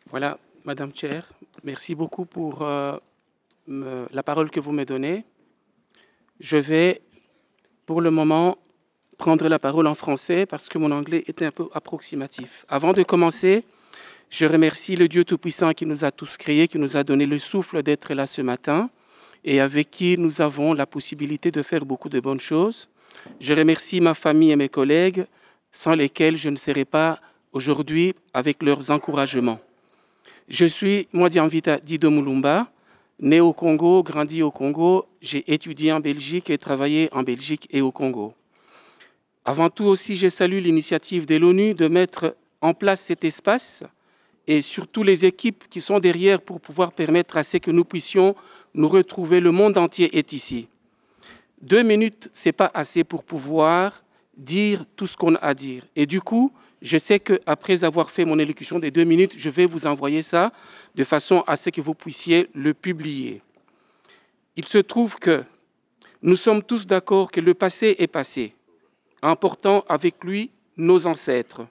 Voilà, Madame Chair, merci beaucoup pour la parole que vous me donnez. Je vais, pour le moment, prendre la parole en français parce que mon anglais est un peu approximatif. Avant de commencer, je remercie le Dieu Tout-Puissant qui nous a tous créés, qui nous a donné le souffle d'être là ce matin et avec qui nous avons la possibilité de faire beaucoup de bonnes choses. Je remercie ma famille et mes collègues, sans lesquels je ne serais pas aujourd'hui avec leurs encouragements. Je suis Mwadi Anvita Dido Mulumba, né au Congo, grandi au Congo. J'ai étudié en Belgique et travaillé en Belgique et au Congo. Avant tout aussi, je salue l'initiative de l'ONU de mettre en place cet espace et surtout les équipes qui sont derrière pour pouvoir permettre à ce que nous puissions nous retrouver. Le monde entier est ici. 2 minutes, ce n'est pas assez pour pouvoir dire tout ce qu'on a à dire. Et du coup, je sais qu'après avoir fait mon élocution des 2 minutes, je vais vous envoyer ça de façon à ce que vous puissiez le publier. Il se trouve que nous sommes tous d'accord que le passé est passé, emportant avec lui nos ancêtres.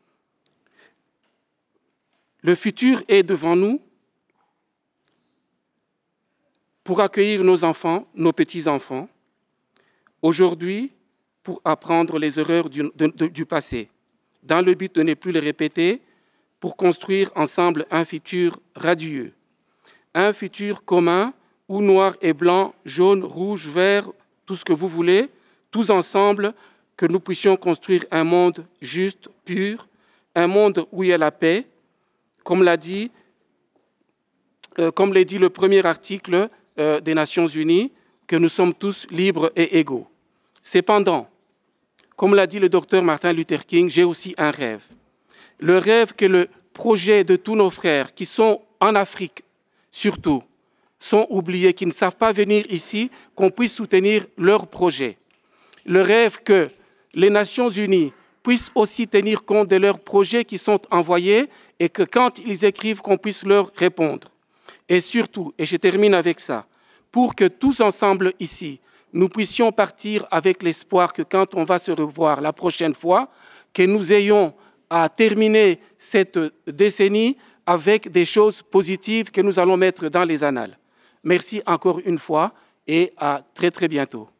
Le futur est devant nous pour accueillir nos enfants, nos petits-enfants, aujourd'hui pour apprendre les erreurs du passé, dans le but de ne plus les répéter, pour construire ensemble un futur radieux, un futur commun où noir et blanc, jaune, rouge, vert, tout ce que vous voulez, tous ensemble, que nous puissions construire un monde juste, pur, un monde où il y a la paix, comme l'a dit le premier article des Nations Unies, que nous sommes tous libres et égaux. Cependant, comme l'a dit le docteur Martin Luther King, j'ai aussi un rêve. Le rêve que le projet de tous nos frères qui sont en Afrique, surtout, sont oubliés, qui ne savent pas venir ici, qu'on puisse soutenir leur projet. Le rêve que les Nations Unies puissent aussi tenir compte de leurs projets qui sont envoyés et que quand ils écrivent, qu'on puisse leur répondre. Et surtout, et je termine avec ça, pour que tous ensemble ici, nous puissions partir avec l'espoir que quand on va se revoir la prochaine fois, que nous ayons à terminer cette décennie avec des choses positives que nous allons mettre dans les annales. Merci encore une fois et à très très bientôt.